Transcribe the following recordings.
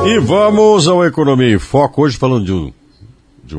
E vamos ao Economia em Foco, hoje falando de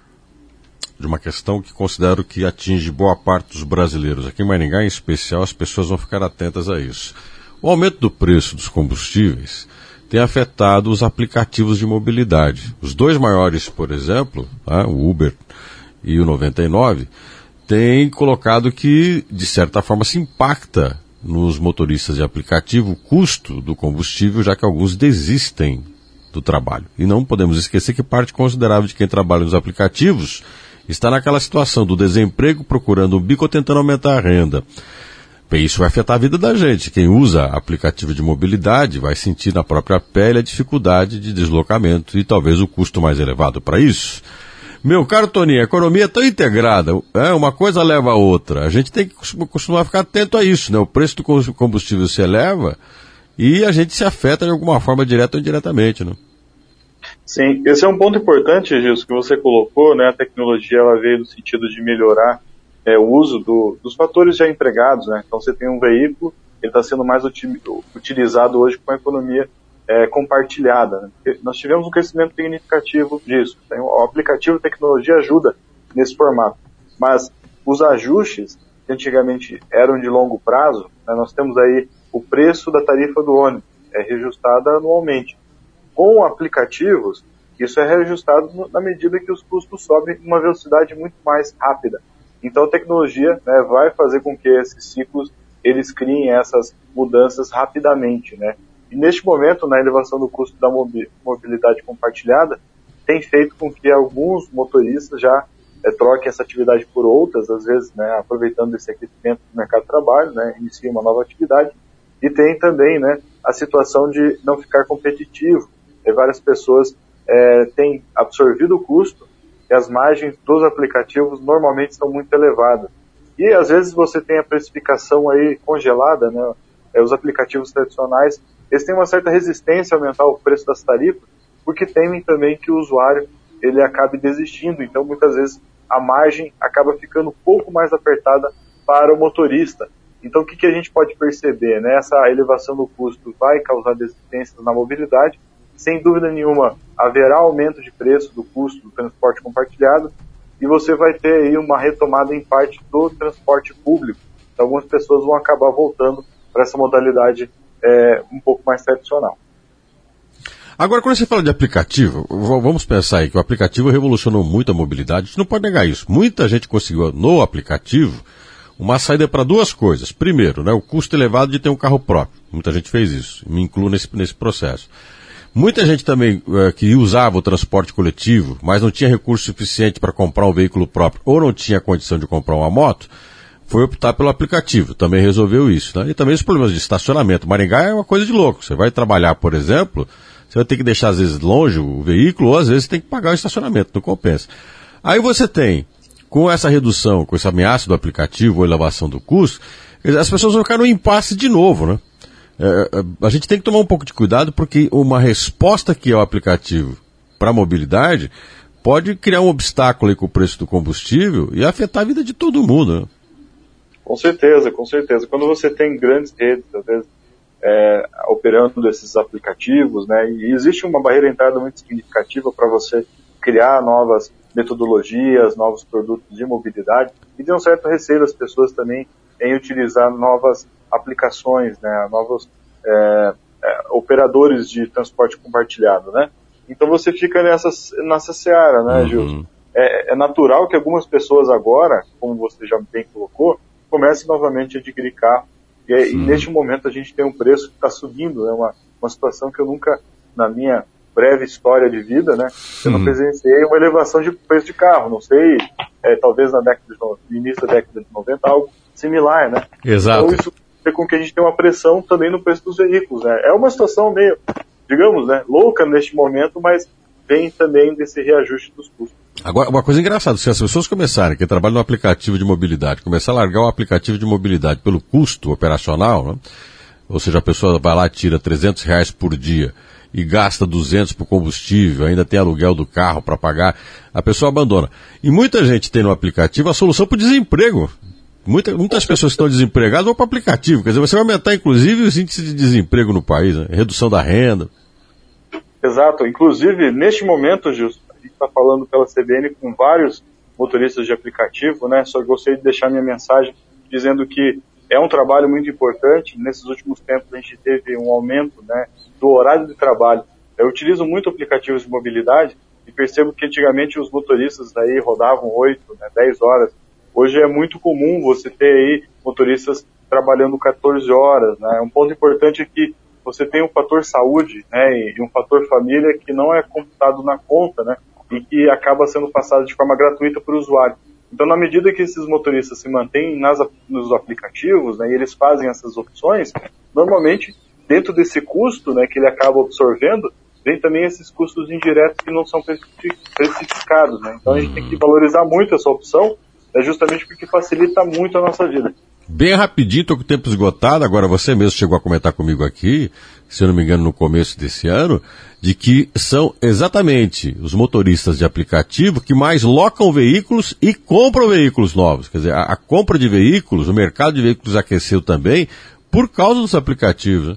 uma questão que considero que atinge boa parte dos brasileiros. Aqui em Maringá, em especial, as pessoas vão ficar atentas a isso. O aumento do preço dos combustíveis tem afetado os aplicativos de mobilidade. Os dois maiores, por exemplo, o Uber e o 99, têm colocado que, de certa forma, se impacta nos motoristas de aplicativo o custo do combustível, já que alguns desistem do trabalho. E não podemos esquecer que parte considerável de quem trabalha nos aplicativos está naquela situação do desemprego, procurando um bico ou tentando aumentar a renda. Bem, isso vai afetar a vida da gente. Quem usa aplicativo de mobilidade vai sentir na própria pele a dificuldade de deslocamento e talvez o custo mais elevado para isso. Meu caro Toninho, a economia é tão integrada, uma coisa leva a outra. A gente tem que costumar ficar atento a isso, né? O preço do combustível se eleva e a gente se afeta de alguma forma, direta ou indiretamente, né? Sim, esse é um ponto importante, Gilson, que você colocou, né? A tecnologia ela veio no sentido de melhorar o uso dos fatores já empregados, né? Então você tem um veículo, ele está sendo mais utilizado hoje com a economia compartilhada, né? Nós tivemos um crescimento significativo disso. O aplicativo de tecnologia ajuda nesse formato, mas os ajustes que antigamente eram de longo prazo, né, nós temos aí o preço da tarifa do ônibus, reajustada anualmente. Com aplicativos, isso é reajustado na medida que os custos sobem numa velocidade muito mais rápida. Então a tecnologia, né, vai fazer com que esses ciclos eles criem essas mudanças rapidamente, né? E neste momento, na elevação do custo da mobilidade compartilhada, tem feito com que alguns motoristas já troquem essa atividade por outras, às vezes, né, aproveitando esse aquecimento do mercado de trabalho, né, iniciam uma nova atividade. E tem também, né, a situação de não ficar competitivo. Várias pessoas têm absorvido o custo e as margens dos aplicativos normalmente são muito elevadas. E às vezes você tem a precificação aí congelada, né, os aplicativos tradicionais, eles têm uma certa resistência a aumentar o preço das tarifas, porque temem também que o usuário ele acabe desistindo. Então, muitas vezes, a margem acaba ficando um pouco mais apertada para o motorista. Então, o que a gente pode perceber, né? Essa elevação do custo vai causar desistências na mobilidade. Sem dúvida nenhuma, haverá aumento de preço do custo do transporte compartilhado e você vai ter aí uma retomada em parte do transporte público. Então, algumas pessoas vão acabar voltando para essa modalidade um pouco mais tradicional. Agora, quando você fala de aplicativo, vamos pensar aí que o aplicativo revolucionou muito a mobilidade, a gente não pode negar isso. Muita gente conseguiu no aplicativo uma saída para duas coisas. Primeiro, né, o custo elevado de ter um carro próprio. Muita gente fez isso, me incluo nesse processo. Muita gente também que usava o transporte coletivo, mas não tinha recurso suficiente para comprar um veículo próprio ou não tinha condição de comprar uma moto, foi optar pelo aplicativo, também resolveu isso, né? E também os problemas de estacionamento. Maringá é uma coisa de louco. Você vai trabalhar, por exemplo, você vai ter que deixar às vezes longe o veículo, ou às vezes tem que pagar o estacionamento, não compensa. Aí você tem, com essa redução, com esse ameaça do aplicativo ou elevação do custo, as pessoas vão ficar no impasse de novo, né? A gente tem que tomar um pouco de cuidado, porque uma resposta que é o aplicativo para a mobilidade pode criar um obstáculo aí com o preço do combustível e afetar a vida de todo mundo, né? Com certeza, com certeza. Quando você tem grandes redes, às vezes, operando esses aplicativos, né, e existe uma barreira de entrada muito significativa para você criar novas metodologias, novos produtos de mobilidade, e tem um certo receio das pessoas também em utilizar novas aplicações, né, novos operadores de transporte compartilhado, né? Então você fica nessa seara, né, Gilson? É natural que algumas pessoas agora, como você já bem colocou, comece novamente a adquirir carro. E neste momento a gente tem um preço que está subindo, né? Uma situação que eu nunca, na minha breve história de vida, né, eu não presenciei uma elevação de preço de carro. Não sei, talvez no início da década de 90, algo similar, né? Exato. Então isso faz com que a gente tenha uma pressão também no preço dos veículos, né? É uma situação meio, digamos, né, louca neste momento, mas vem também desse reajuste dos custos. Agora, uma coisa engraçada, se as pessoas começarem, que trabalham no aplicativo de mobilidade, começar a largar um aplicativo de mobilidade pelo custo operacional, né? Ou seja, a pessoa vai lá e tira R$300 por dia e gasta 200 por combustível, ainda tem aluguel do carro para pagar, a pessoa abandona. E muita gente tem no aplicativo a solução para o desemprego. Muitas pessoas que estão desempregadas vão para o aplicativo, quer dizer, você vai aumentar inclusive o índice de desemprego no país, né? Redução da renda. Exato. Inclusive, neste momento, Gilson, a gente está falando pela CBN com vários motoristas de aplicativo, né? Só gostaria de deixar minha mensagem dizendo que é um trabalho muito importante. Nesses últimos tempos a gente teve um aumento, né, do horário de trabalho. Eu utilizo muito aplicativos de mobilidade e percebo que antigamente os motoristas aí rodavam 8, né, 10 horas. Hoje é muito comum você ter aí motoristas trabalhando 14 horas, né? Um ponto importante é que você tem um fator saúde, né, e um fator família que não é computado na conta, né, e que acaba sendo passado de forma gratuita para o usuário. Então, na medida que esses motoristas se mantêm nos aplicativos, né, e eles fazem essas opções, normalmente, dentro desse custo, né, que ele acaba absorvendo, vem também esses custos indiretos que não são precificados, né. Então, a gente tem que valorizar muito essa opção, justamente porque facilita muito a nossa vida. Bem rapidinho, estou com o tempo esgotado, agora você mesmo chegou a comentar comigo aqui, se eu não me engano no começo desse ano, de que são exatamente os motoristas de aplicativo que mais locam veículos e compram veículos novos. Quer dizer, a compra de veículos, o mercado de veículos aqueceu também por causa dos aplicativos, né?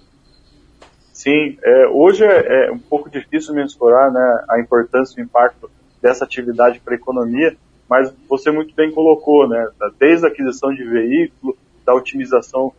Sim, hoje é um pouco difícil mensurar, né, a importância e o impacto dessa atividade para a economia, mas você muito bem colocou, né, desde a aquisição de veículo, da otimização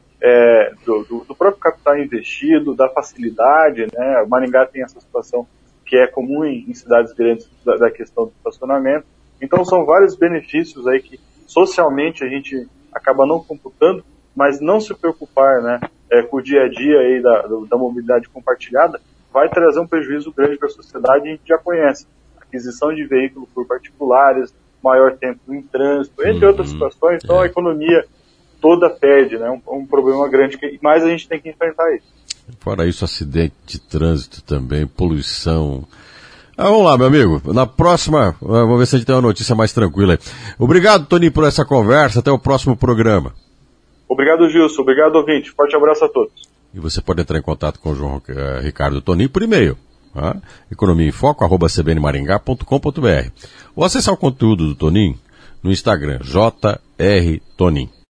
do próprio capital investido, da facilidade, né, o Maringá tem essa situação que é comum em cidades grandes da questão do estacionamento. Então são vários benefícios aí que socialmente a gente acaba não computando, mas não se preocupar, né, com o dia a dia aí da mobilidade compartilhada vai trazer um prejuízo grande para a sociedade. A gente já conhece aquisição de veículo por particulares, maior tempo em trânsito, entre outras situações. Então a economia toda perde, né? Um problema grande, mas a gente tem que enfrentar isso. Fora isso, acidente de trânsito também, poluição. Vamos lá, meu amigo. Na próxima, vamos ver se a gente tem uma notícia mais tranquila aí. Obrigado, Toninho, por essa conversa. Até o próximo programa. Obrigado, Gilson. Obrigado, ouvinte. Forte abraço a todos. E você pode entrar em contato com o João Ricardo Toninho por e-mail. economiaemfoco@cbnmaringá.com.br ou acessar o conteúdo do Toninho no Instagram, JR Toninho.